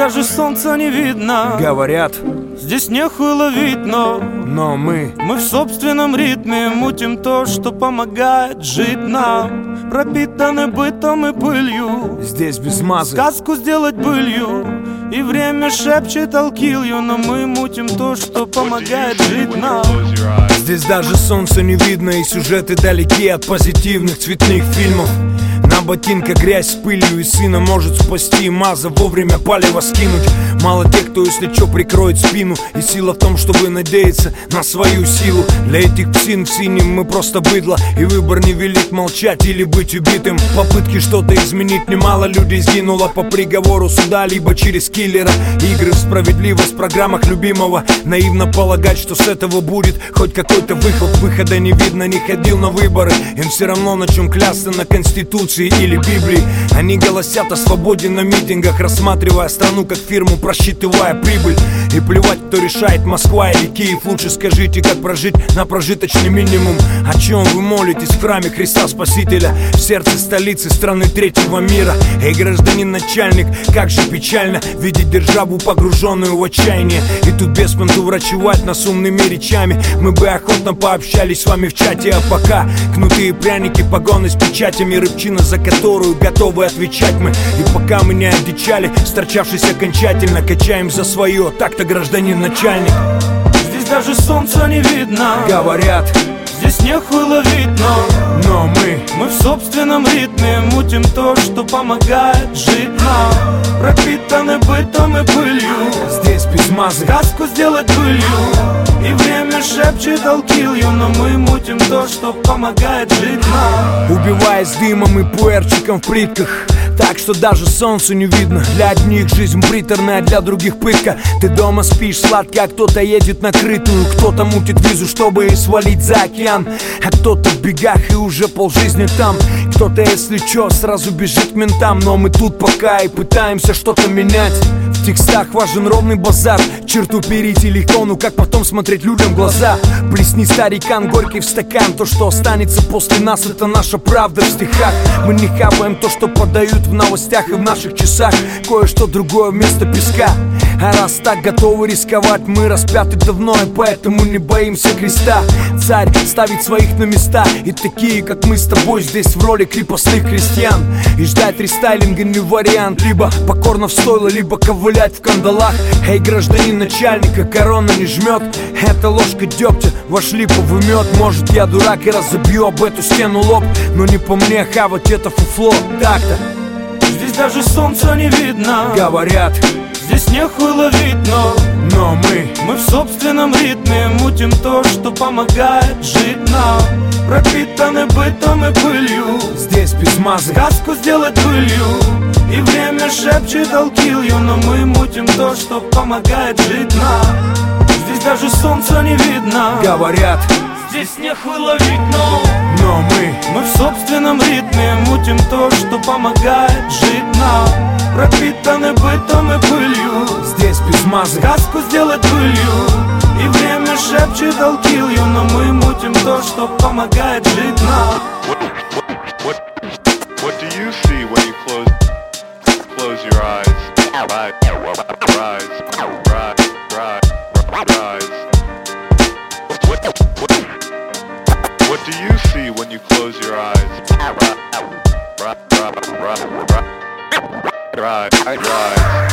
даже солнца не видно. Говорят, здесь нехуй ловить, но мы в собственном ритме мутим то, что помогает жить нам. Пропитаны бытом и пылью, здесь без мазы. сказку сделать былью, и время шепчет I'll kill you, но мы мутим то, что помогает жить нам. Здесь даже солнца не видно, и сюжеты далеки от позитивных цветных фильмов. На ботинках грязь с пылью, и сына может спасти маза, вовремя палево скинуть. Мало тех, кто если чё прикроет спину, и сила в том, чтобы надеяться на свою силу. Для этих псин в синем мы просто быдло, и выбор невелик: молчать или быть убитым. Попытки что-то изменить немало людей сгинуло по приговору суда, либо через киллера. Игры в справедливость в программах любимого. Наивно полагать, что с этого будет хоть какой-то выход. Выхода не видно, не ходил на выборы. Им все равно на чем клясться, на Конституции или Библии. Они голосят о свободе на митингах, рассматривая страну как фирму, просчитывая прибыль. И плевать, кто решает, Москва или Киев. Лучше скажите, как прожить на прожиточный минимум. О чем вы молитесь в храме Христа Спасителя, в сердце столицы страны третьего мира? Эй, гражданин начальник, как же печально видеть державу, погруженную в отчаяние. И тут без понту врачевать нас умными речами. Мы бы охотно пообщались с вами в чате, а пока кнуты и пряники, погоны с печатями, рыбчина, за которую готовы отвечать мы. И пока мы не одичали, сторчавшись окончательно, качаем за свое, так-то, гражданин начальник. Здесь даже солнца не видно. Говорят, здесь нехуй ловить, но мы в собственном ритме мутим то, что помогает жить нам. Пропитаны бытом и пылью, здесь без мазы. сказку сделать былью, и время шепчет I'll kill you, но мы мутим то, что помогает жить нам. Убиваясь дымом и пуэрчиком в плитках, так что даже солнцу не видно. Для одних жизнь приторная, для других пытка. Ты дома спишь сладко, а кто-то едет на крытую. Кто-то мутит визу, чтобы свалить за океан, а кто-то в бегах и уже полжизни там. Кто-то, если чё, сразу бежит к ментам. Но мы тут пока и пытаемся что-то менять. В текстах важен ровный базар. Черту перейти легко, ну как потом смотреть людям в глаза? Плесни, старикан, горький в стакан. То, что останется после нас, это наша правда в стихах. Мы не хапаем то, что подают в новостях и в наших часах. Кое-что другое вместо песка. А раз так готовы рисковать, мы распяты давно, и поэтому не боимся креста. Царь ставит своих на места, и такие, как мы с тобой, здесь в роли крепостных крестьян. И ждать рестайлинга не вариант. Либо покорно в стойло, либо ковылять в кандалах. Эй, гражданин начальника, корона не жмет. Это ложка дегтя, ваш липовый мед. Может, я дурак и разобью об эту стену лоб, но не по мне хавать это фуфло. Так-то. Здесь даже солнца не видно. Говорят, здесь нехуй ловить, но мы в собственном ритме мутим то, что помогает жить нам. Пропитаны бытом и пылью, здесь без мазы. сказку сделать былью, и время шепчет I'll kill you, но мы мутим то, что помогает жить нам. Здесь даже солнца не видно. Говорят, здесь нехуй ловить, но мы в собственном ритме мутим то, что помогает жить нам. Пропитаны бытом и пылью, здесь без мазы. сказку сделать былью, и время шепчет I'll kill you, но мы мутим то, что помогает жить нам. What do you see when you close your eyes? What do you see when you close your eyes? Rise.